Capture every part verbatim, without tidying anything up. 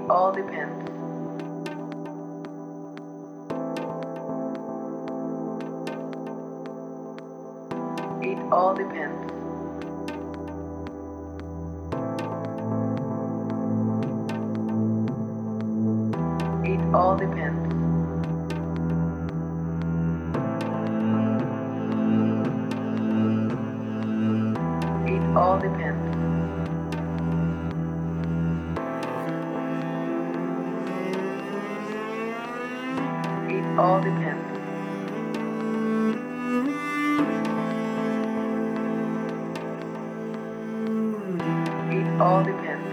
all depends. It all depends. It all depends. It all depends. It all depends. It all depends.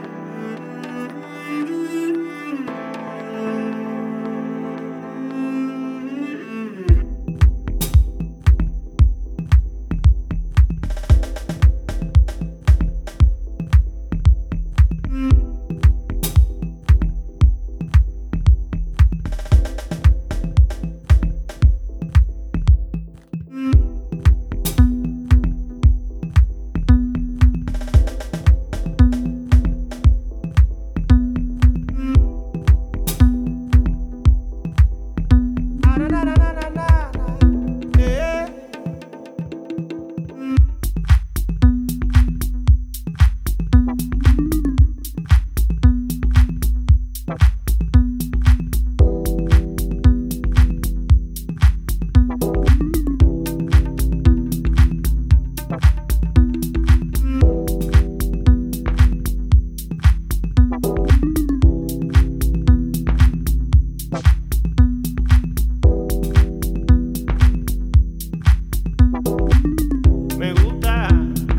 Me gusta,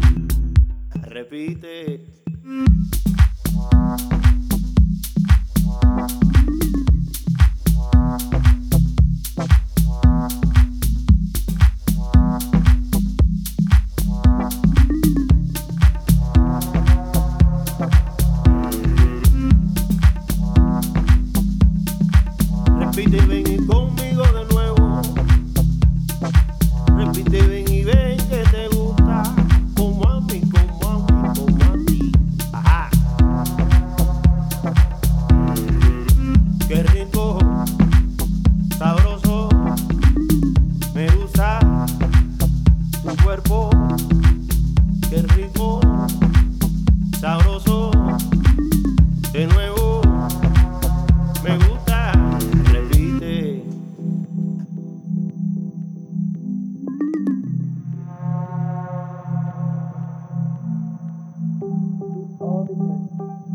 repite. Repite, ven conmigo de nuevo. Repite, ven y ven que te gusta. Como a mí, como a mí, como a ti. Ajá. Qué rico, sabroso. Me gusta tu cuerpo. Qué rico, sabroso. De nuevo, me gusta. Repite. All depends.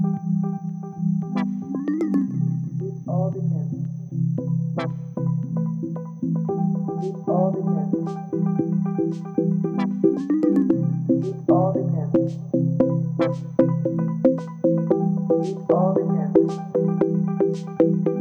It all depends. It all depends. It all depends. It all depends.